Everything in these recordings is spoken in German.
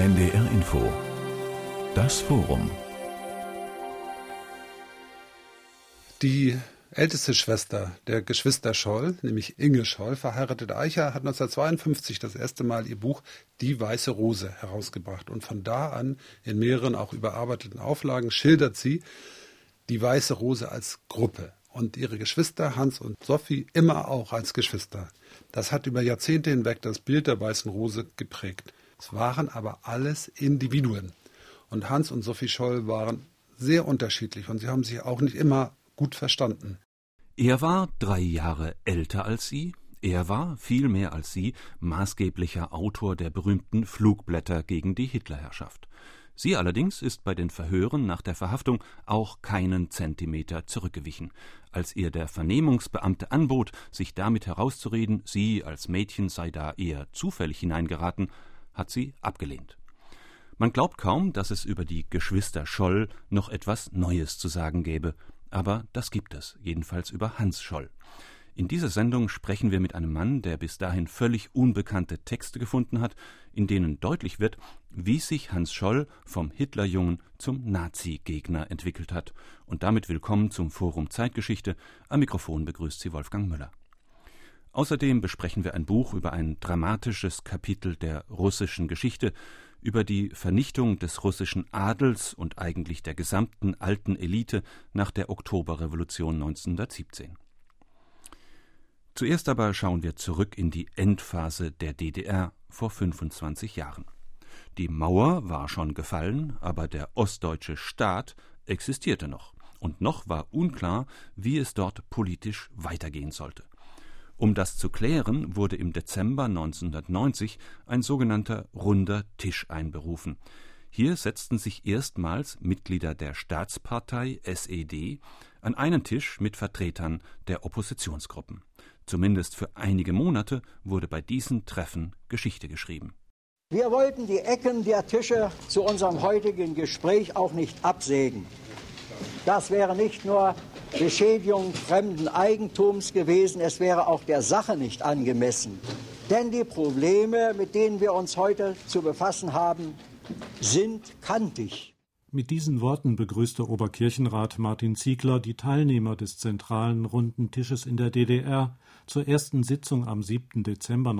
NDR Info. Das Forum. Die älteste Schwester der Geschwister Scholl, nämlich Inge Scholl, verheiratete Eicher, hat 1952 das erste Mal ihr Buch Die Weiße Rose herausgebracht. Und von da an, in mehreren auch überarbeiteten Auflagen, schildert sie die Weiße Rose als Gruppe. Und ihre Geschwister Hans und Sophie immer auch als Geschwister. Das hat über Jahrzehnte hinweg das Bild der Weißen Rose geprägt. Es waren aber alles Individuen. Und Hans und Sophie Scholl waren sehr unterschiedlich und sie haben sich auch nicht immer gut verstanden. Er war 3 Jahre älter als sie. Er war, viel mehr als sie, maßgeblicher Autor der berühmten Flugblätter gegen die Hitlerherrschaft. Sie allerdings ist bei den Verhören nach der Verhaftung auch keinen Zentimeter zurückgewichen. Als ihr der Vernehmungsbeamte anbot, sich damit herauszureden, sie als Mädchen sei da eher zufällig hineingeraten, hat sie abgelehnt. Man glaubt kaum, dass es über die Geschwister Scholl noch etwas Neues zu sagen gäbe. Aber das gibt es, jedenfalls über Hans Scholl. In dieser Sendung sprechen wir mit einem Mann, der bis dahin völlig unbekannte Texte gefunden hat, in denen deutlich wird, wie sich Hans Scholl vom Hitlerjungen zum Nazi-Gegner entwickelt hat. Und damit willkommen zum Forum Zeitgeschichte. Am Mikrofon begrüßt Sie Wolfgang Müller. Außerdem besprechen wir ein Buch über ein dramatisches Kapitel der russischen Geschichte, über die Vernichtung des russischen Adels und eigentlich der gesamten alten Elite nach der Oktoberrevolution 1917. Zuerst aber schauen wir zurück in die Endphase der DDR vor 25 Jahren. Die Mauer war schon gefallen, aber der ostdeutsche Staat existierte noch. Und noch war unklar, wie es dort politisch weitergehen sollte. Um das zu klären, wurde im Dezember 1990 ein sogenannter Runder Tisch einberufen. Hier setzten sich erstmals Mitglieder der Staatspartei SED an einen Tisch mit Vertretern der Oppositionsgruppen. Zumindest für einige Monate wurde bei diesen Treffen Geschichte geschrieben. Wir wollten die Ecken der Tische zu unserem heutigen Gespräch auch nicht absägen. Das wäre nicht nur Beschädigung fremden Eigentums gewesen, es wäre auch der Sache nicht angemessen. Denn die Probleme, mit denen wir uns heute zu befassen haben, sind kantig. Mit diesen Worten begrüßte Oberkirchenrat Martin Ziegler die Teilnehmer des zentralen Runden Tisches in der DDR zur ersten Sitzung am 7. Dezember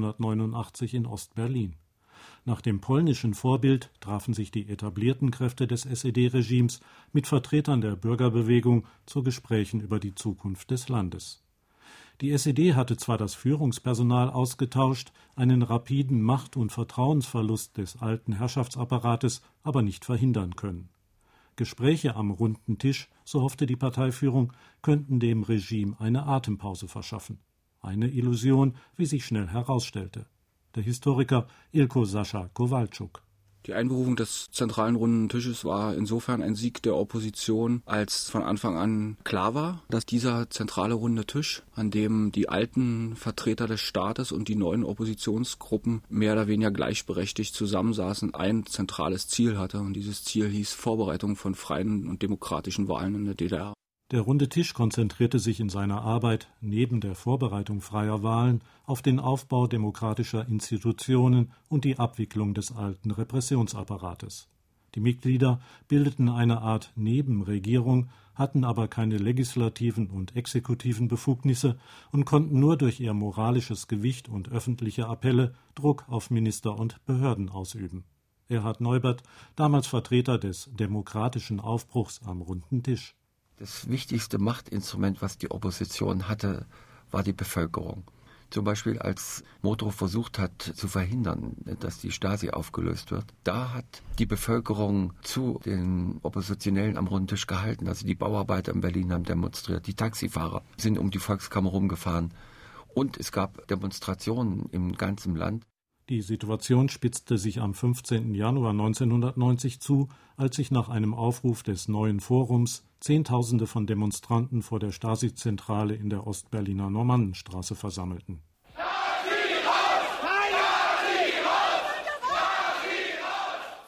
1989 in Ostberlin. Nach dem polnischen Vorbild trafen sich die etablierten Kräfte des SED-Regimes mit Vertretern der Bürgerbewegung zu Gesprächen über die Zukunft des Landes. Die SED hatte zwar das Führungspersonal ausgetauscht, einen rapiden Macht- und Vertrauensverlust des alten Herrschaftsapparates aber nicht verhindern können. Gespräche am runden Tisch, so hoffte die Parteiführung, könnten dem Regime eine Atempause verschaffen. Eine Illusion, wie sich schnell herausstellte. Der Historiker Ilko Sascha Kowalczuk. Die Einberufung des zentralen Runden Tisches war insofern ein Sieg der Opposition, als von Anfang an klar war, dass dieser zentrale runde Tisch, an dem die alten Vertreter des Staates und die neuen Oppositionsgruppen mehr oder weniger gleichberechtigt zusammensaßen, ein zentrales Ziel hatte. Und dieses Ziel hieß Vorbereitung von freien und demokratischen Wahlen in der DDR. Der Runde Tisch konzentrierte sich in seiner Arbeit neben der Vorbereitung freier Wahlen auf den Aufbau demokratischer Institutionen und die Abwicklung des alten Repressionsapparates. Die Mitglieder bildeten eine Art Nebenregierung, hatten aber keine legislativen und exekutiven Befugnisse und konnten nur durch ihr moralisches Gewicht und öffentliche Appelle Druck auf Minister und Behörden ausüben. Erhard Neubert, damals Vertreter des demokratischen Aufbruchs am Runden Tisch. Das wichtigste Machtinstrument, was die Opposition hatte, war die Bevölkerung. Zum Beispiel als Motro versucht hat zu verhindern, dass die Stasi aufgelöst wird. Da hat die Bevölkerung zu den Oppositionellen am runden Tisch gehalten. Also die Bauarbeiter in Berlin haben demonstriert, die Taxifahrer sind um die Volkskammer rumgefahren. Und es gab Demonstrationen im ganzen Land. Die Situation spitzte sich am 15. Januar 1990 zu, als sich nach einem Aufruf des neuen Forums Zehntausende von Demonstranten vor der Stasi-Zentrale in der Ostberliner Normannenstraße versammelten.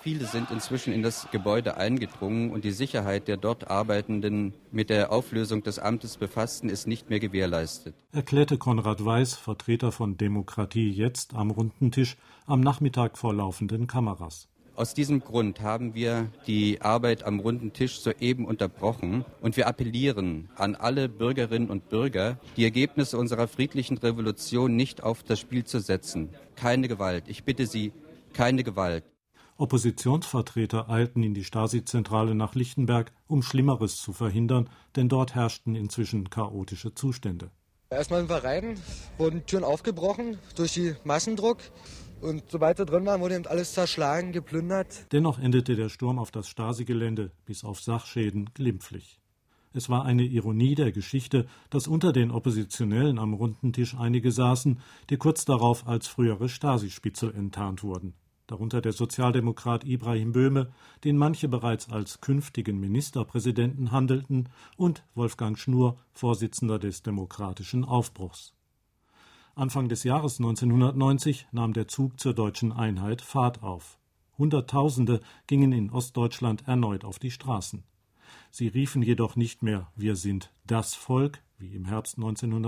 viele sind inzwischen in das Gebäude eingedrungen und die Sicherheit der dort Arbeitenden mit der Auflösung des Amtes Befassten ist nicht mehr gewährleistet. Erklärte Konrad Weiß, Vertreter von Demokratie Jetzt am runden Tisch, am Nachmittag vor laufenden Kameras. Aus diesem Grund haben wir die Arbeit am runden Tisch soeben unterbrochen und wir appellieren an alle Bürgerinnen und Bürger, die Ergebnisse unserer friedlichen Revolution nicht auf das Spiel zu setzen. Keine Gewalt. Ich bitte Sie, keine Gewalt. Oppositionsvertreter eilten in die Stasi-Zentrale nach Lichtenberg, um Schlimmeres zu verhindern, denn dort herrschten inzwischen chaotische Zustände. Erstmal sind wir rein, wurden Türen aufgebrochen durch den Massendruck. Und sobald wir drin waren, wurde eben alles zerschlagen, geplündert. Dennoch endete der Sturm auf das Stasi-Gelände bis auf Sachschäden glimpflich. Es war eine Ironie der Geschichte, dass unter den Oppositionellen am runden Tisch einige saßen, die kurz darauf als frühere Stasi-Spitzel enttarnt wurden. Darunter der Sozialdemokrat Ibrahim Böhme, den manche bereits als künftigen Ministerpräsidenten handelten, und Wolfgang Schnur, Vorsitzender des Demokratischen Aufbruchs. Anfang des Jahres 1990 nahm der Zug zur deutschen Einheit Fahrt auf. Hunderttausende gingen in Ostdeutschland erneut auf die Straßen. Sie riefen jedoch nicht mehr »Wir sind das Volk«, wie im Herbst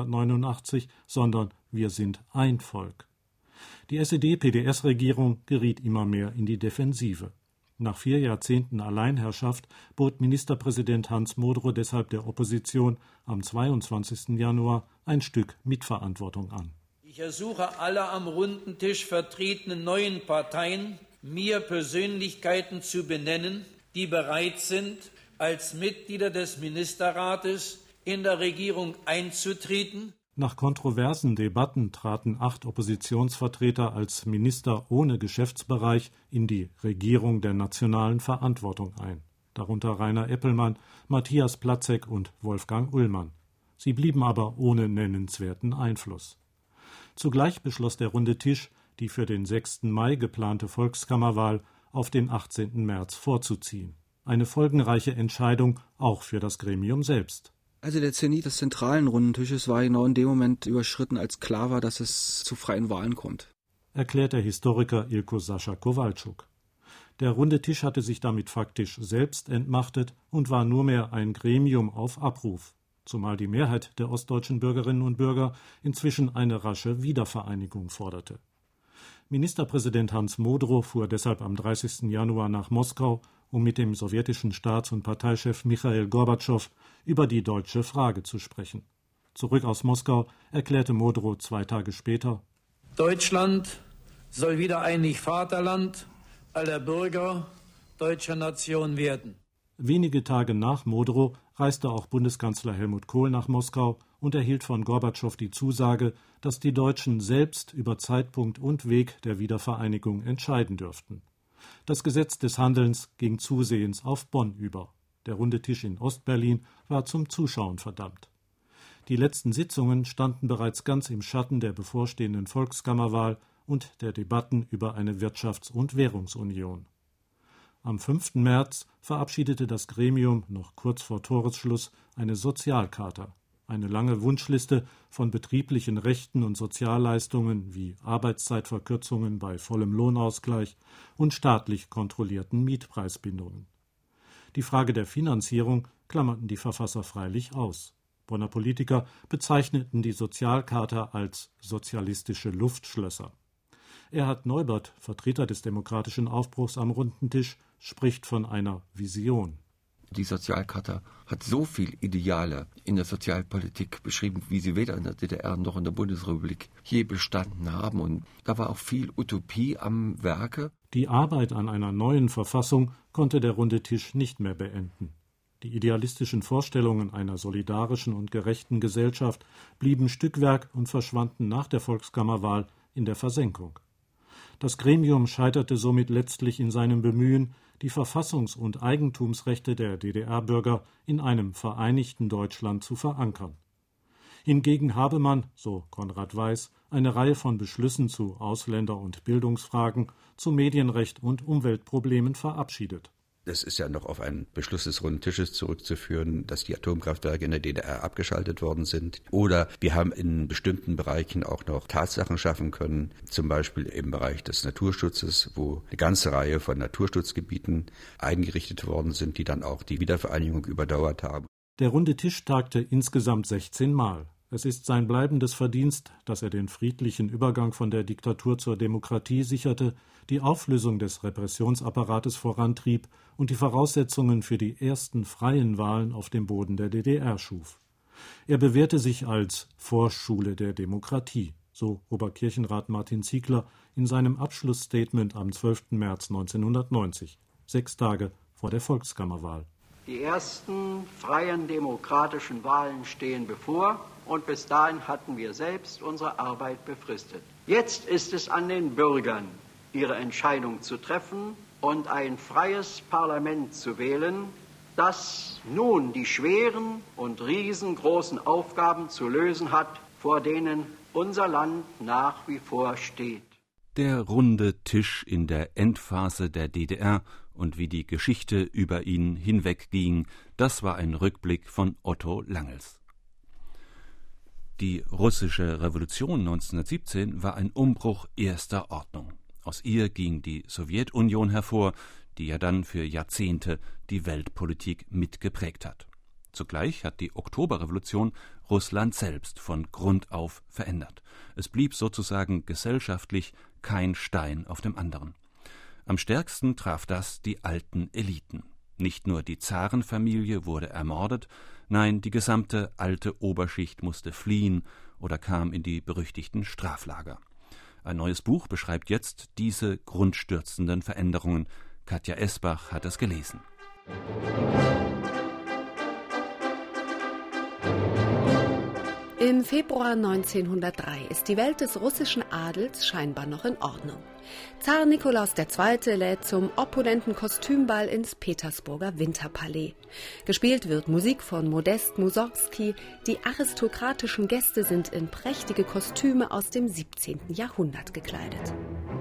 1989, sondern »Wir sind ein Volk«. Die SED-PDS-Regierung geriet immer mehr in die Defensive. Nach 4 Jahrzehnten Alleinherrschaft bot Ministerpräsident Hans Modrow deshalb der Opposition am 22. Januar ein Stück Mitverantwortung an. Ich ersuche alle am runden Tisch vertretenen neuen Parteien, mir Persönlichkeiten zu benennen, die bereit sind, als Mitglieder des Ministerrates in der Regierung einzutreten. Nach kontroversen Debatten traten 8 Oppositionsvertreter als Minister ohne Geschäftsbereich in die Regierung der nationalen Verantwortung ein, darunter Rainer Eppelmann, Matthias Platzek und Wolfgang Ullmann. Sie blieben aber ohne nennenswerten Einfluss. Zugleich beschloss der Runde Tisch, die für den 6. Mai geplante Volkskammerwahl auf den 18. März vorzuziehen. Eine folgenreiche Entscheidung auch für das Gremium selbst. Also der Zenit des zentralen Runden Tisches war genau in dem Moment überschritten, als klar war, dass es zu freien Wahlen kommt. Erklärt der Historiker Ilko Sascha Kowalczuk. Der Runde Tisch hatte sich damit faktisch selbst entmachtet und war nur mehr ein Gremium auf Abruf, zumal die Mehrheit der ostdeutschen Bürgerinnen und Bürger inzwischen eine rasche Wiedervereinigung forderte. Ministerpräsident Hans Modrow fuhr deshalb am 30. Januar nach Moskau, um mit dem sowjetischen Staats- und Parteichef Michail Gorbatschow über die deutsche Frage zu sprechen. Zurück aus Moskau erklärte Modrow 2 Tage später: Deutschland soll wieder ein Vaterland aller Bürger deutscher Nation werden. Wenige Tage nach Modrow reiste auch Bundeskanzler Helmut Kohl nach Moskau und erhielt von Gorbatschow die Zusage, dass die Deutschen selbst über Zeitpunkt und Weg der Wiedervereinigung entscheiden dürften. Das Gesetz des Handelns ging zusehends auf Bonn über. Der runde Tisch in Ostberlin war zum Zuschauen verdammt. Die letzten Sitzungen standen bereits ganz im Schatten der bevorstehenden Volkskammerwahl und der Debatten über eine Wirtschafts- und Währungsunion. Am 5. März verabschiedete das Gremium noch kurz vor Toresschluss eine Sozialcharta, eine lange Wunschliste von betrieblichen Rechten und Sozialleistungen wie Arbeitszeitverkürzungen bei vollem Lohnausgleich und staatlich kontrollierten Mietpreisbindungen. Die Frage der Finanzierung klammerten die Verfasser freilich aus. Bonner Politiker bezeichneten die Sozialcharta als sozialistische Luftschlösser. Erhard Neubert, Vertreter des Demokratischen Aufbruchs am runden Tisch, spricht von einer Vision. Die Sozialcharta hat so viel Ideale in der Sozialpolitik beschrieben, wie sie weder in der DDR noch in der Bundesrepublik je bestanden haben. Und da war auch viel Utopie am Werke. Die Arbeit an einer neuen Verfassung konnte der runde Tisch nicht mehr beenden. Die idealistischen Vorstellungen einer solidarischen und gerechten Gesellschaft blieben Stückwerk und verschwanden nach der Volkskammerwahl in der Versenkung. Das Gremium scheiterte somit letztlich in seinem Bemühen, die Verfassungs- und Eigentumsrechte der DDR-Bürger in einem vereinigten Deutschland zu verankern. Hingegen habe man, so Konrad Weiß, eine Reihe von Beschlüssen zu Ausländer- und Bildungsfragen, zu Medienrecht und Umweltproblemen verabschiedet. Das ist ja noch auf einen Beschluss des Runden Tisches zurückzuführen, dass die Atomkraftwerke in der DDR abgeschaltet worden sind. Oder wir haben in bestimmten Bereichen auch noch Tatsachen schaffen können, zum Beispiel im Bereich des Naturschutzes, wo eine ganze Reihe von Naturschutzgebieten eingerichtet worden sind, die dann auch die Wiedervereinigung überdauert haben. Der Runde Tisch tagte insgesamt 16 Mal. Es ist sein bleibendes Verdienst, dass er den friedlichen Übergang von der Diktatur zur Demokratie sicherte, die Auflösung des Repressionsapparates vorantrieb und die Voraussetzungen für die ersten freien Wahlen auf dem Boden der DDR schuf. Er bewährte sich als Vorschule der Demokratie, so Oberkirchenrat Martin Ziegler in seinem Abschlussstatement am 12. März 1990, 6 Tage vor der Volkskammerwahl. Die ersten freien demokratischen Wahlen stehen bevor und bis dahin hatten wir selbst unsere Arbeit befristet. Jetzt ist es an den Bürgern, ihre Entscheidung zu treffen und ein freies Parlament zu wählen, das nun die schweren und riesengroßen Aufgaben zu lösen hat, vor denen unser Land nach wie vor steht. Der runde Tisch in der Endphase der DDR und wie die Geschichte über ihn hinwegging, das war ein Rückblick von Otto Langels. Die russische Revolution 1917 war ein Umbruch erster Ordnung. Aus ihr ging die Sowjetunion hervor, die ja dann für Jahrzehnte die Weltpolitik mitgeprägt hat. Zugleich hat die Oktoberrevolution Russland selbst von Grund auf verändert. Es blieb sozusagen gesellschaftlich kein Stein auf dem anderen. Am stärksten traf das die alten Eliten. Nicht nur die Zarenfamilie wurde ermordet, nein, die gesamte alte Oberschicht musste fliehen oder kam in die berüchtigten Straflager. Ein neues Buch beschreibt jetzt diese grundstürzenden Veränderungen. Katja Esbach hat es gelesen. Im Februar 1903 ist die Welt des russischen Adels scheinbar noch in Ordnung. Zar Nikolaus II. Lädt zum opulenten Kostümball ins Petersburger Winterpalais. Gespielt wird Musik von Modest Mussorgsky. Die aristokratischen Gäste sind in prächtige Kostüme aus dem 17. Jahrhundert gekleidet.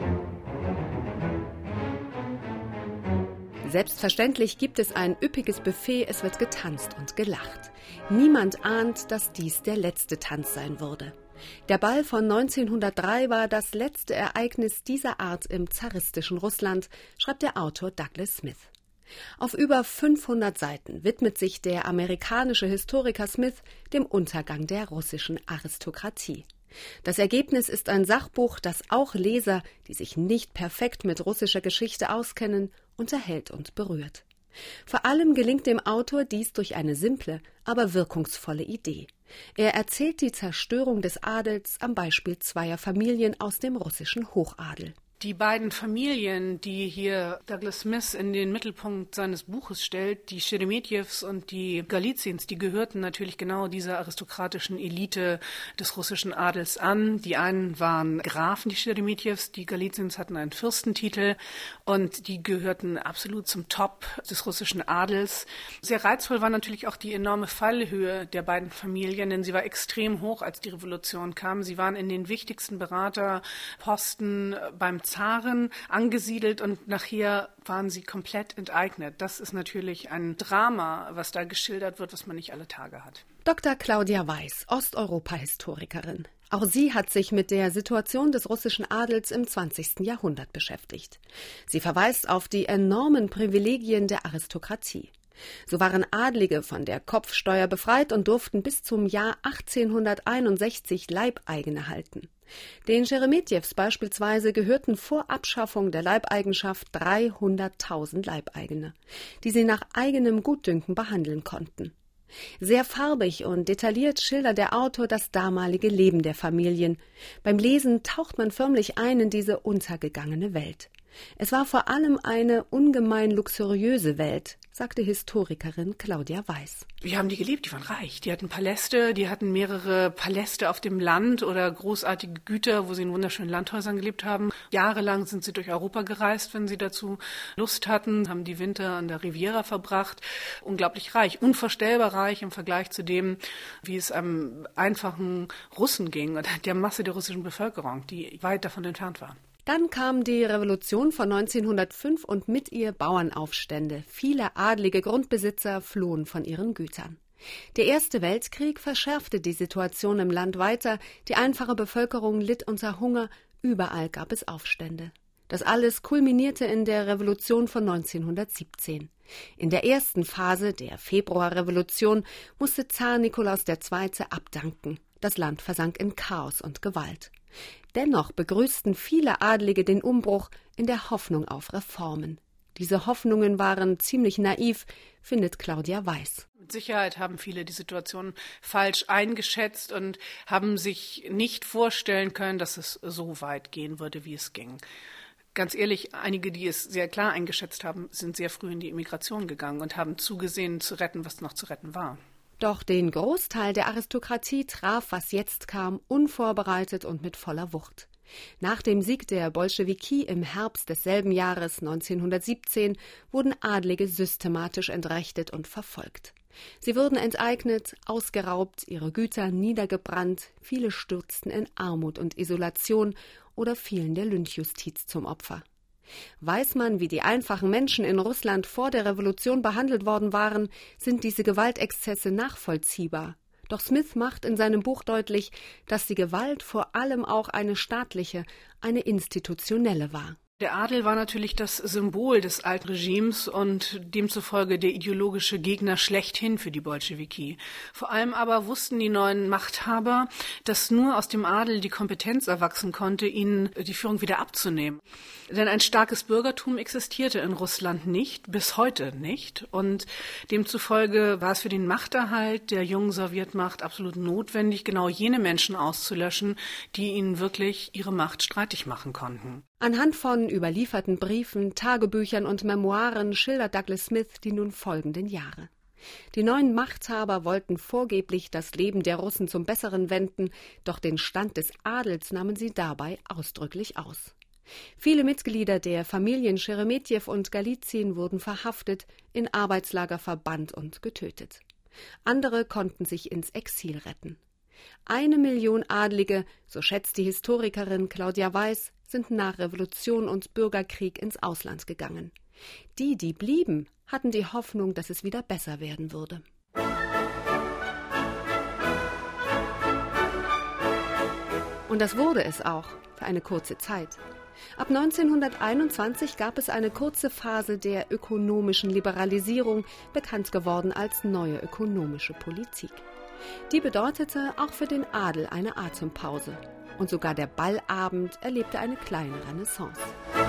Selbstverständlich gibt es ein üppiges Buffet, es wird getanzt und gelacht. Niemand ahnt, dass dies der letzte Tanz sein würde. Der Ball von 1903 war das letzte Ereignis dieser Art im zaristischen Russland, schreibt der Autor Douglas Smith. Auf über 500 Seiten widmet sich der amerikanische Historiker Smith dem Untergang der russischen Aristokratie. Das Ergebnis ist ein Sachbuch, das auch Leser, die sich nicht perfekt mit russischer Geschichte auskennen, unterhält und berührt. Vor allem gelingt dem Autor dies durch eine simple, aber wirkungsvolle Idee. Er erzählt die Zerstörung des Adels am Beispiel zweier Familien aus dem russischen Hochadel. Die beiden Familien, die hier Douglas Smith in den Mittelpunkt seines Buches stellt, die Scheremetjews und die Galizyns, die gehörten natürlich genau dieser aristokratischen Elite des russischen Adels an. Die einen waren Grafen, die Scheremetjews, die Galizyns hatten einen Fürstentitel und die gehörten absolut zum Top des russischen Adels. Sehr reizvoll war natürlich auch die enorme Fallhöhe der beiden Familien, denn sie war extrem hoch, als die Revolution kam. Sie waren in den wichtigsten Beraterposten beim Zaren angesiedelt und nachher waren sie komplett enteignet. Das ist natürlich ein Drama, was da geschildert wird, was man nicht alle Tage hat. Dr. Claudia Weiß, Osteuropa-Historikerin. Auch sie hat sich mit der Situation des russischen Adels im 20. Jahrhundert beschäftigt. Sie verweist auf die enormen Privilegien der Aristokratie. So waren Adlige von der Kopfsteuer befreit und durften bis zum Jahr 1861 Leibeigene halten. Den Scheremetjews beispielsweise gehörten vor Abschaffung der Leibeigenschaft 300.000 Leibeigene, die sie nach eigenem Gutdünken behandeln konnten. Sehr farbig und detailliert schildert der Autor das damalige Leben der Familien. Beim Lesen taucht man förmlich ein in diese untergegangene Welt. Es war vor allem eine ungemein luxuriöse Welt, sagte Historikerin Claudia Weiß. Wir haben die gelebt, die waren reich. Die hatten Paläste, die hatten mehrere Paläste auf dem Land oder großartige Güter, wo sie in wunderschönen Landhäusern gelebt haben. Jahrelang sind sie durch Europa gereist, wenn sie dazu Lust hatten, haben die Winter an der Riviera verbracht. Unglaublich reich, unvorstellbar reich im Vergleich zu dem, wie es einem einfachen Russen ging oder der Masse der russischen Bevölkerung, die weit davon entfernt war. Dann kam die Revolution von 1905 und mit ihr Bauernaufstände. Viele adlige Grundbesitzer flohen von ihren Gütern. Der Erste Weltkrieg verschärfte die Situation im Land weiter. Die einfache Bevölkerung litt unter Hunger. Überall gab es Aufstände. Das alles kulminierte in der Revolution von 1917. In der ersten Phase, der Februarrevolution, musste Zar Nikolaus II. Abdanken. Das Land versank in Chaos und Gewalt. Dennoch begrüßten viele Adlige den Umbruch in der Hoffnung auf Reformen. Diese Hoffnungen waren ziemlich naiv, findet Claudia Weiß. Mit Sicherheit haben viele die Situation falsch eingeschätzt und haben sich nicht vorstellen können, dass es so weit gehen würde, wie es ging. Ganz ehrlich, einige, die es sehr klar eingeschätzt haben, sind sehr früh in die Immigration gegangen und haben zugesehen, zu retten, was noch zu retten war. Doch den Großteil der Aristokratie traf, was jetzt kam, unvorbereitet und mit voller Wucht. Nach dem Sieg der Bolschewiki im Herbst desselben Jahres 1917 wurden Adlige systematisch entrechtet und verfolgt. Sie wurden enteignet, ausgeraubt, ihre Güter niedergebrannt, viele stürzten in Armut und Isolation oder fielen der Lynchjustiz zum Opfer. Weiß man, wie die einfachen Menschen in Russland vor der Revolution behandelt worden waren, sind diese Gewaltexzesse nachvollziehbar. Doch Smith macht in seinem Buch deutlich, dass die Gewalt vor allem auch eine staatliche, eine institutionelle war. Der Adel war natürlich das Symbol des alten Regimes und demzufolge der ideologische Gegner schlechthin für die Bolschewiki. Vor allem aber wussten die neuen Machthaber, dass nur aus dem Adel die Kompetenz erwachsen konnte, ihnen die Führung wieder abzunehmen. Denn ein starkes Bürgertum existierte in Russland nicht, bis heute nicht. Und demzufolge war es für den Machterhalt der jungen Sowjetmacht absolut notwendig, genau jene Menschen auszulöschen, die ihnen wirklich ihre Macht streitig machen konnten. Anhand von überlieferten Briefen, Tagebüchern und Memoiren schildert Douglas Smith die nun folgenden Jahre. Die neuen Machthaber wollten vorgeblich das Leben der Russen zum Besseren wenden, doch den Stand des Adels nahmen sie dabei ausdrücklich aus. Viele Mitglieder der Familien Scheremetjew und Galizien wurden verhaftet, in Arbeitslager verbannt und getötet. Andere konnten sich ins Exil retten. 1 Million Adlige, so schätzt die Historikerin Claudia Weiß, sind nach Revolution und Bürgerkrieg ins Ausland gegangen. Die blieben, hatten die Hoffnung, dass es wieder besser werden würde. Und das wurde es auch, für eine kurze Zeit. Ab 1921 gab es eine kurze Phase der ökonomischen Liberalisierung, bekannt geworden als neue ökonomische Politik. Die bedeutete auch für den Adel eine Atempause. Und sogar der Ballabend erlebte eine kleine Renaissance.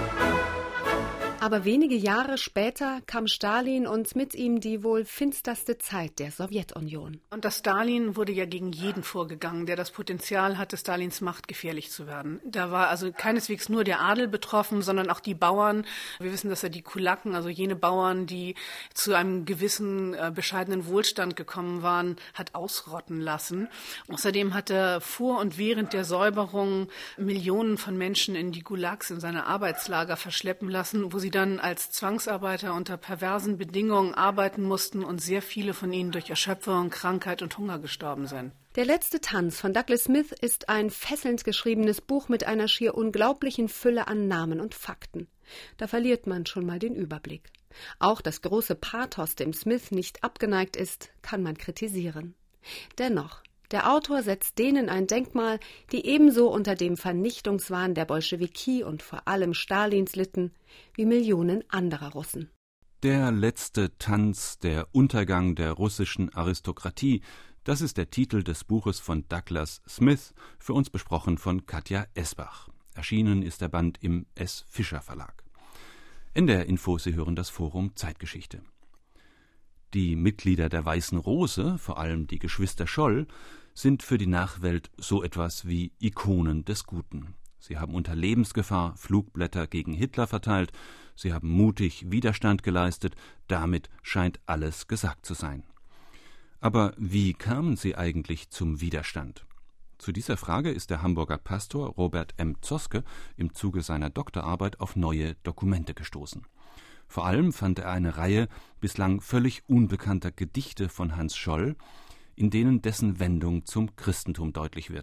Aber wenige Jahre später kam Stalin und mit ihm die wohl finsterste Zeit der Sowjetunion. Und das Stalin wurde ja gegen jeden vorgegangen, der das Potenzial hatte, Stalins Macht gefährlich zu werden. Da war also keineswegs nur der Adel betroffen, sondern auch die Bauern. Wir wissen, dass er die Kulaken, also jene Bauern, die zu einem gewissen bescheidenen Wohlstand gekommen waren, hat ausrotten lassen. Außerdem hat er vor und während der Säuberung Millionen von Menschen in die Gulags, in seine Arbeitslager verschleppen lassen, wo sie dann als Zwangsarbeiter unter perversen Bedingungen arbeiten mussten und sehr viele von ihnen durch Erschöpfung, Krankheit und Hunger gestorben sind. Der letzte Tanz von Douglas Smith ist ein fesselnd geschriebenes Buch mit einer schier unglaublichen Fülle an Namen und Fakten. Da verliert man schon mal den Überblick. Auch das große Pathos, dem Smith nicht abgeneigt ist, kann man kritisieren. Dennoch, der Autor setzt denen ein Denkmal, die ebenso unter dem Vernichtungswahn der Bolschewiki und vor allem Stalins litten, wie Millionen anderer Russen. Der letzte Tanz, der Untergang der russischen Aristokratie, das ist der Titel des Buches von Douglas Smith, für uns besprochen von Katja Esbach. Erschienen ist der Band im S. Fischer Verlag. NDR Info, Sie hören das Forum Zeitgeschichte. Die Mitglieder der Weißen Rose, vor allem die Geschwister Scholl, sind für die Nachwelt so etwas wie Ikonen des Guten. Sie haben unter Lebensgefahr Flugblätter gegen Hitler verteilt, sie haben mutig Widerstand geleistet, damit scheint alles gesagt zu sein. Aber wie kamen sie eigentlich zum Widerstand? Zu dieser Frage ist der Hamburger Pastor Robert M. Zoske im Zuge seiner Doktorarbeit auf neue Dokumente gestoßen. Vor allem fand er eine Reihe bislang völlig unbekannter Gedichte von Hans Scholl, in denen dessen Wendung zum Christentum deutlich wird.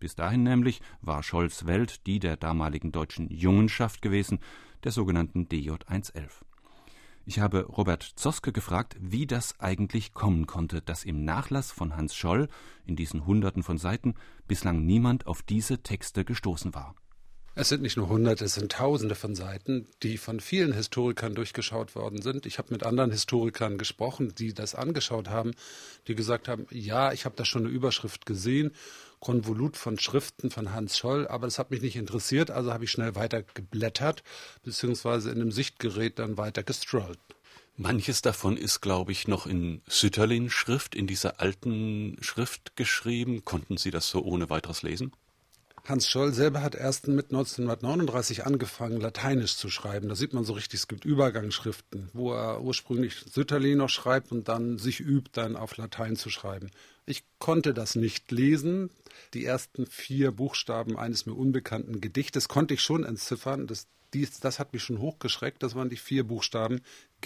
Bis dahin nämlich war Scholls Welt die der damaligen deutschen Jungenschaft gewesen, der sogenannten DJ-111. Ich habe Robert Zoske gefragt, wie das eigentlich kommen konnte, dass im Nachlass von Hans Scholl, in diesen Hunderten von Seiten, bislang niemand auf diese Texte gestoßen war. Es sind nicht nur Hunderte, es sind Tausende von Seiten, die von vielen Historikern durchgeschaut worden sind. Ich habe mit anderen Historikern gesprochen, die das angeschaut haben, die gesagt haben, ja, ich habe da schon eine Überschrift gesehen, Konvolut von Schriften von Hans Scholl, aber das hat mich nicht interessiert, also habe ich schnell weiter geblättert, beziehungsweise in einem Sichtgerät dann weiter gestrollt. Manches davon ist, glaube ich, noch in Sütterlin-Schrift, in dieser alten Schrift geschrieben. Konnten Sie das so ohne weiteres lesen? Hans Scholl selber hat erst mit 1939 angefangen, Lateinisch zu schreiben. Da sieht man so richtig, es gibt Übergangsschriften, wo er ursprünglich Sütterlin noch schreibt und dann sich übt, dann auf Latein zu schreiben. Ich konnte das nicht lesen. Die ersten 4 Buchstaben eines mir unbekannten Gedichtes konnte ich schon entziffern. Das hat mich schon hochgeschreckt. Das waren die 4 Buchstaben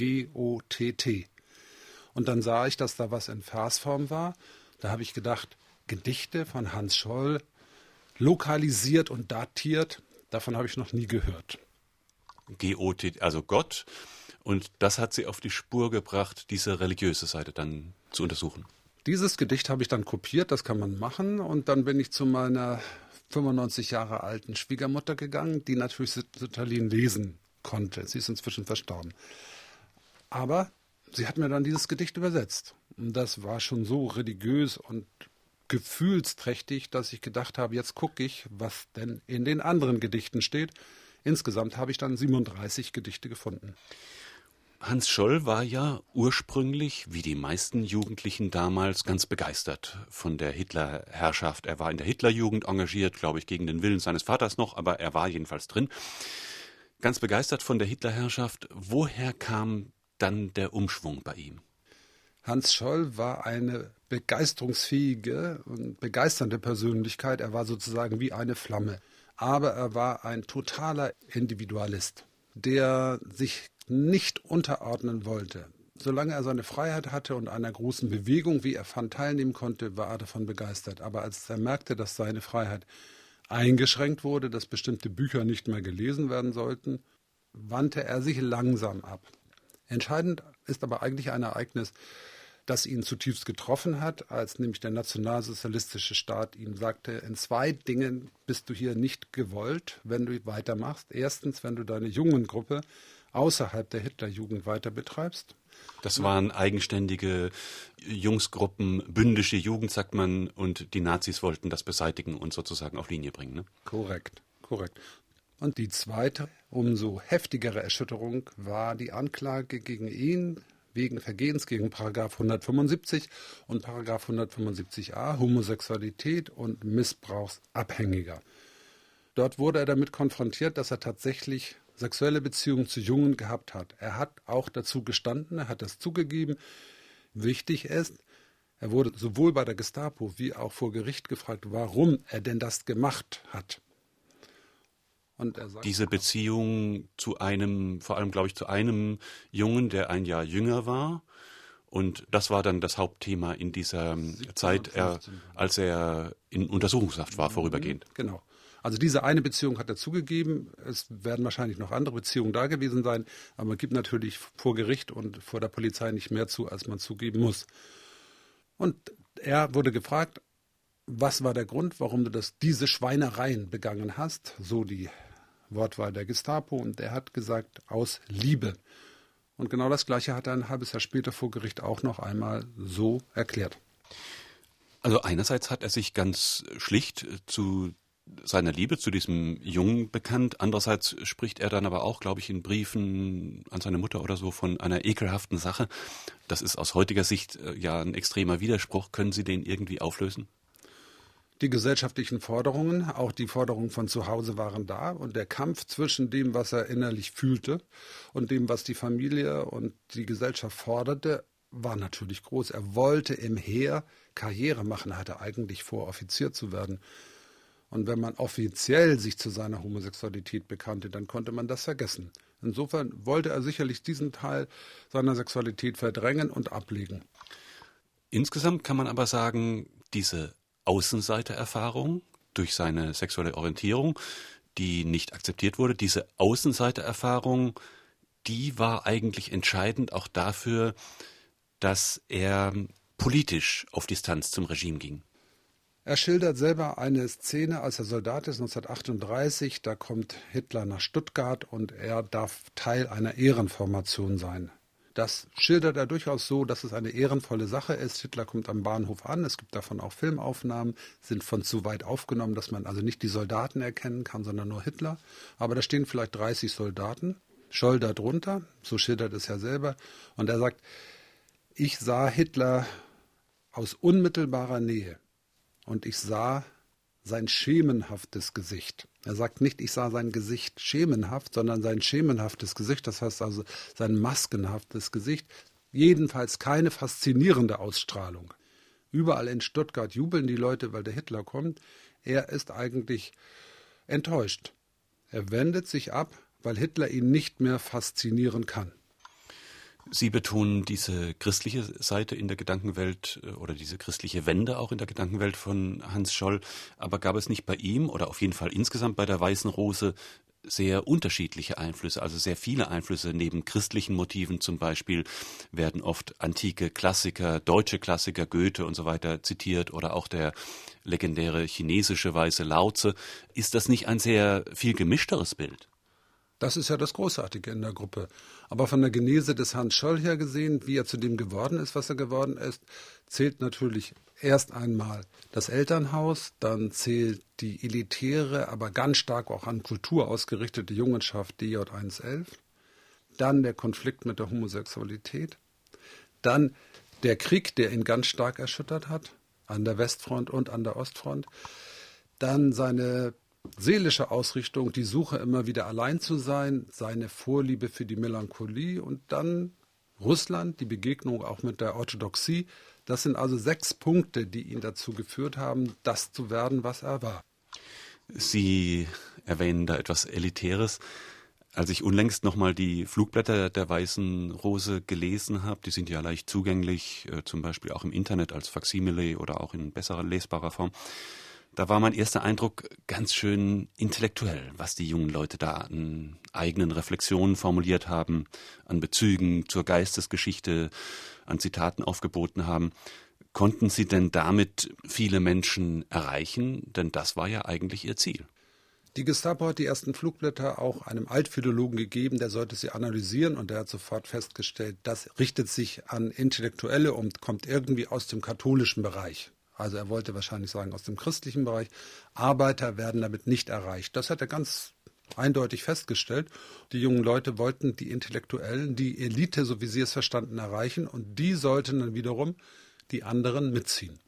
G-O-T-T. Und dann sah ich, dass da was in Versform war. Da habe ich gedacht, Gedichte von Hans Scholl, lokalisiert und datiert, davon habe ich noch nie gehört. G-O-T, also Gott. Und das hat Sie auf die Spur gebracht, diese religiöse Seite dann zu untersuchen. Dieses Gedicht habe ich dann kopiert, das kann man machen. Und dann bin ich zu meiner 95 Jahre alten Schwiegermutter gegangen, die natürlich Sütterlin lesen konnte. Sie ist inzwischen verstorben. Aber sie hat mir dann dieses Gedicht übersetzt. Und das war schon so religiös und gefühlsträchtig, dass ich gedacht habe, jetzt gucke ich, was denn in den anderen Gedichten steht. Insgesamt habe ich dann 37 Gedichte gefunden. Hans Scholl war ja ursprünglich, wie die meisten Jugendlichen damals, ganz begeistert von der Hitlerherrschaft. Er war in der Hitlerjugend engagiert, glaube ich, gegen den Willen seines Vaters noch, aber er war jedenfalls drin. Ganz begeistert von der Hitlerherrschaft. Woher kam dann der Umschwung bei ihm? Hans Scholl war eine begeisterungsfähige und begeisternde Persönlichkeit. Er war sozusagen wie eine Flamme. Aber er war ein totaler Individualist, der sich nicht unterordnen wollte. Solange er seine Freiheit hatte und einer großen Bewegung, wie er fand, teilnehmen konnte, war er davon begeistert. Aber als er merkte, dass seine Freiheit eingeschränkt wurde, dass bestimmte Bücher nicht mehr gelesen werden sollten, wandte er sich langsam ab. Entscheidend ist aber eigentlich ein Ereignis, das ihn zutiefst getroffen hat, als nämlich der nationalsozialistische Staat ihm sagte, in 2 Dingen bist du hier nicht gewollt, wenn du weitermachst. Erstens, wenn du deine Jungengruppe außerhalb der Hitlerjugend weiter betreibst. Das waren eigenständige Jungsgruppen, bündische Jugend, sagt man, und die Nazis wollten das beseitigen und sozusagen auf Linie bringen. Ne? Korrekt. Und die zweite, umso heftigere Erschütterung war die Anklage gegen ihn wegen Vergehens gegen § 175 und § 175a, Homosexualität und Missbrauchsabhängiger. Dort wurde er damit konfrontiert, dass er tatsächlich sexuelle Beziehungen zu Jungen gehabt hat. Er hat auch dazu gestanden, er hat das zugegeben. Wichtig ist, er wurde sowohl bei der Gestapo wie auch vor Gericht gefragt, warum er denn das gemacht hat. Und er sagt, diese Beziehung zu einem, vor allem glaube ich zu einem Jungen, der ein Jahr jünger war. Und das war dann das Hauptthema in dieser Zeit, als er in Untersuchungshaft war, vorübergehend. Genau. Also diese eine Beziehung hat er zugegeben. Es werden wahrscheinlich noch andere Beziehungen da gewesen sein. Aber man gibt natürlich vor Gericht und vor der Polizei nicht mehr zu, als man zugeben muss. Und er wurde gefragt, was war der Grund, warum du diese Schweinereien begangen hast? So die Wortwahl der Gestapo. Und er hat gesagt, aus Liebe. Und genau das Gleiche hat er ein halbes Jahr später vor Gericht auch noch einmal so erklärt. Also einerseits hat er sich ganz schlicht zu seiner Liebe zu diesem Jungen bekannt. Andererseits spricht er dann aber auch, glaube ich, in Briefen an seine Mutter oder so von einer ekelhaften Sache. Das ist aus heutiger Sicht ja ein extremer Widerspruch. Können Sie den irgendwie auflösen? Die gesellschaftlichen Forderungen, auch die Forderungen von zu Hause waren da. Und der Kampf zwischen dem, was er innerlich fühlte und dem, was die Familie und die Gesellschaft forderte, war natürlich groß. Er wollte im Heer Karriere machen, hatte eigentlich vor, Offizier zu werden. Und wenn man offiziell sich zu seiner Homosexualität bekannte, dann konnte man das vergessen. Insofern wollte er sicherlich diesen Teil seiner Sexualität verdrängen und ablegen. Insgesamt kann man aber sagen, diese Außenseitererfahrung, durch seine sexuelle Orientierung, die nicht akzeptiert wurde. Diese Außenseitererfahrung, die war eigentlich entscheidend auch dafür, dass er politisch auf Distanz zum Regime ging. Er schildert selber eine Szene, als er Soldat ist, 1938. Da kommt Hitler nach Stuttgart und er darf Teil einer Ehrenformation sein. Das schildert er durchaus so, dass es eine ehrenvolle Sache ist. Hitler kommt am Bahnhof an, es gibt davon auch Filmaufnahmen, sind von zu weit aufgenommen, dass man also nicht die Soldaten erkennen kann, sondern nur Hitler. Aber da stehen vielleicht 30 Soldaten, Scholl darunter, so schildert es ja selber. Und er sagt, ich sah Hitler aus unmittelbarer Nähe. Und ich sah sein schemenhaftes Gesicht. Er sagt nicht, ich sah sein Gesicht schemenhaft, sondern sein schemenhaftes Gesicht, das heißt also sein maskenhaftes Gesicht, jedenfalls keine faszinierende Ausstrahlung. Überall in Stuttgart jubeln die Leute, weil der Hitler kommt. Er ist eigentlich enttäuscht. Er wendet sich ab, weil Hitler ihn nicht mehr faszinieren kann. Sie betonen diese christliche Seite in der Gedankenwelt oder diese christliche Wende auch in der Gedankenwelt von Hans Scholl. Aber gab es nicht bei ihm oder auf jeden Fall insgesamt bei der Weißen Rose sehr unterschiedliche Einflüsse, also sehr viele Einflüsse? Neben christlichen Motiven zum Beispiel werden oft antike Klassiker, deutsche Klassiker, Goethe und so weiter zitiert oder auch der legendäre chinesische Weiße Laozi. Ist das nicht ein sehr viel gemischteres Bild? Das ist ja das Großartige in der Gruppe. Aber von der Genese des Hans Scholl her gesehen, wie er zu dem geworden ist, was er geworden ist, zählt natürlich erst einmal das Elternhaus, dann zählt die elitäre, aber ganz stark auch an Kultur ausgerichtete Jungenschaft DJ111, dann der Konflikt mit der Homosexualität, dann der Krieg, der ihn ganz stark erschüttert hat, an der Westfront und an der Ostfront, dann seine seelische Ausrichtung, die Suche immer wieder allein zu sein, seine Vorliebe für die Melancholie und dann Russland, die Begegnung auch mit der Orthodoxie. Das sind also 6 Punkte, die ihn dazu geführt haben, das zu werden, was er war. Sie erwähnen da etwas Elitäres. Als ich unlängst nochmal die Flugblätter der Weißen Rose gelesen habe, die sind ja leicht zugänglich, zum Beispiel auch im Internet als Faksimile oder auch in besserer lesbarer Form. Da war mein erster Eindruck ganz schön intellektuell, was die jungen Leute da an eigenen Reflexionen formuliert haben, an Bezügen zur Geistesgeschichte, an Zitaten aufgeboten haben. Konnten Sie denn damit viele Menschen erreichen? Denn das war ja eigentlich Ihr Ziel. Die Gestapo hat die ersten Flugblätter auch einem Altphilologen gegeben, der sollte sie analysieren und der hat sofort festgestellt, das richtet sich an Intellektuelle und kommt irgendwie aus dem katholischen Bereich. Also er wollte wahrscheinlich sagen aus dem christlichen Bereich. Arbeiter werden damit nicht erreicht. Das hat er ganz eindeutig festgestellt. Die jungen Leute wollten die Intellektuellen, die Elite, so wie sie es verstanden, erreichen. Und die sollten dann wiederum die anderen mitziehen.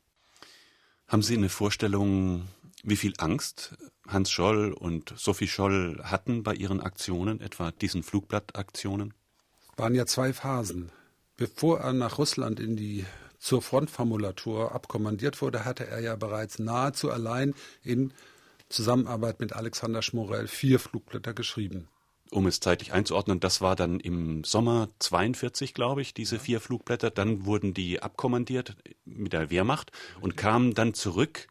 Haben Sie eine Vorstellung, wie viel Angst Hans Scholl und Sophie Scholl hatten bei ihren Aktionen, etwa diesen Flugblattaktionen? Es waren ja 2 Phasen. Bevor er nach Russland zur Frontformulatur abkommandiert wurde, hatte er ja bereits nahezu allein in Zusammenarbeit mit Alexander Schmorell 4 Flugblätter geschrieben. Um es zeitlich einzuordnen, das war dann im Sommer 42, glaube ich, diese 4 Flugblätter. Dann wurden die abkommandiert mit der Wehrmacht und kamen dann zurück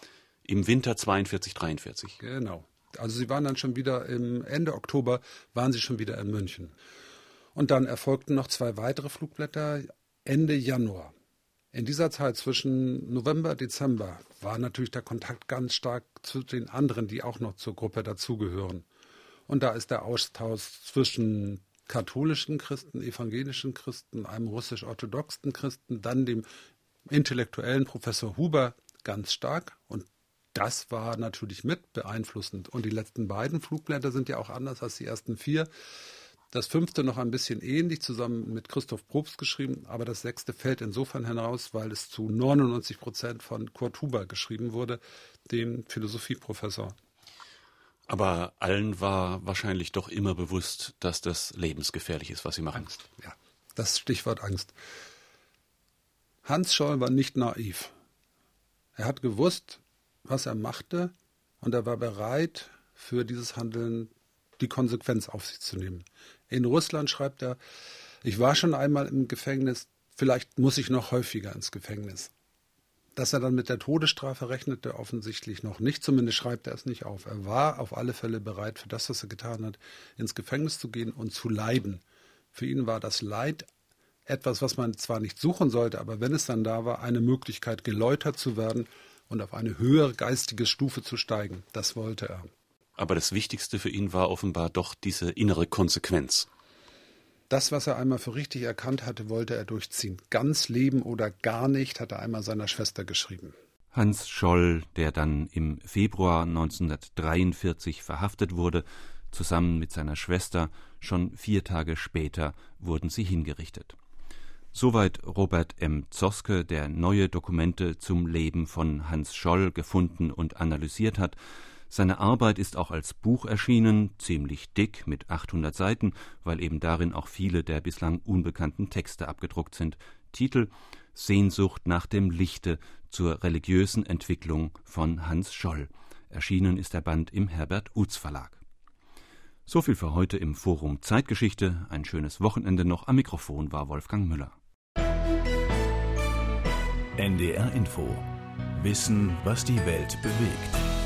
im Winter 42, 43. Genau. Also sie waren dann schon wieder Ende Oktober, waren sie schon wieder in München. Und dann erfolgten noch 2 weitere Flugblätter Ende Januar. In dieser Zeit zwischen November, Dezember war natürlich der Kontakt ganz stark zu den anderen, die auch noch zur Gruppe dazugehören. Und da ist der Austausch zwischen katholischen Christen, evangelischen Christen, einem russisch-orthodoxen Christen, dann dem intellektuellen Professor Huber ganz stark. Und das war natürlich mit beeinflussend. Und die letzten beiden Flugblätter sind ja auch anders als die ersten 4. Das 5. noch ein bisschen ähnlich, zusammen mit Christoph Probst geschrieben, aber das 6. fällt insofern heraus, weil es zu 99% von Kurt Huber geschrieben wurde, dem Philosophieprofessor. Aber allen war wahrscheinlich doch immer bewusst, dass das lebensgefährlich ist, was sie machen. Angst, ja, das Stichwort Angst. Hans Scholl war nicht naiv. Er hat gewusst, was er machte, und er war bereit, für dieses Handeln die Konsequenz auf sich zu nehmen. In Russland schreibt er, ich war schon einmal im Gefängnis, vielleicht muss ich noch häufiger ins Gefängnis. Dass er dann mit der Todesstrafe rechnete, offensichtlich noch nicht. Zumindest schreibt er es nicht auf. Er war auf alle Fälle bereit, für das, was er getan hat, ins Gefängnis zu gehen und zu leiden. Für ihn war das Leid etwas, was man zwar nicht suchen sollte, aber wenn es dann da war, eine Möglichkeit, geläutert zu werden und auf eine höhere geistige Stufe zu steigen. Das wollte er. Aber das Wichtigste für ihn war offenbar doch diese innere Konsequenz. Das, was er einmal für richtig erkannt hatte, wollte er durchziehen. Ganz leben oder gar nicht, hat er einmal seiner Schwester geschrieben. Hans Scholl, der dann im Februar 1943 verhaftet wurde, zusammen mit seiner Schwester, schon 4 Tage später wurden sie hingerichtet. Soweit Robert M. Zoske, der neue Dokumente zum Leben von Hans Scholl gefunden und analysiert hat. Seine Arbeit ist auch als Buch erschienen, ziemlich dick mit 800 Seiten, weil eben darin auch viele der bislang unbekannten Texte abgedruckt sind. Titel: Sehnsucht nach dem Lichte zur religiösen Entwicklung von Hans Scholl. Erschienen ist der Band im Herbert Utz Verlag. So viel für heute im Forum Zeitgeschichte. Ein schönes Wochenende noch. Am Mikrofon war Wolfgang Müller. NDR Info. Wissen, was die Welt bewegt.